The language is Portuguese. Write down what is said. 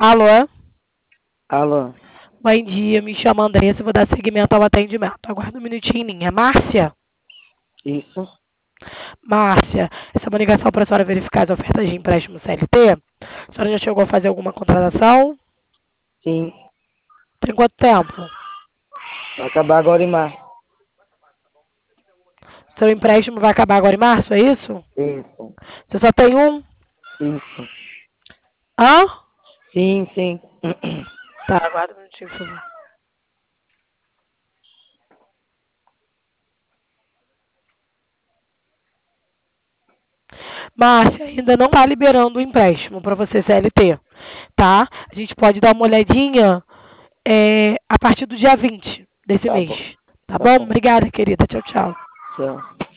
Alô? Alô, Bom dia, me chamo Andressa, vou dar seguimento ao atendimento. Aguarda um minutinho em linha. Márcia? isso? Márcia, essa é uma ligação para a senhora verificar as ofertas de empréstimo CLT. A senhora já chegou a fazer alguma contratação? Sim, Tem quanto tempo? vai acabar agora em março. Seu empréstimo vai acabar agora em março, é isso? Isso, Você só tem um? isso. Hã? Sim, sim. Tá, aguarda um minutinho, por favor. Márcia, ainda não está liberando o empréstimo para você CLT, tá? A gente pode dar uma olhadinha a partir do dia 20 desse Tá mês. bom, Tá tá bom? bom. Obrigada, querida. Tchau, tchau. Tchau.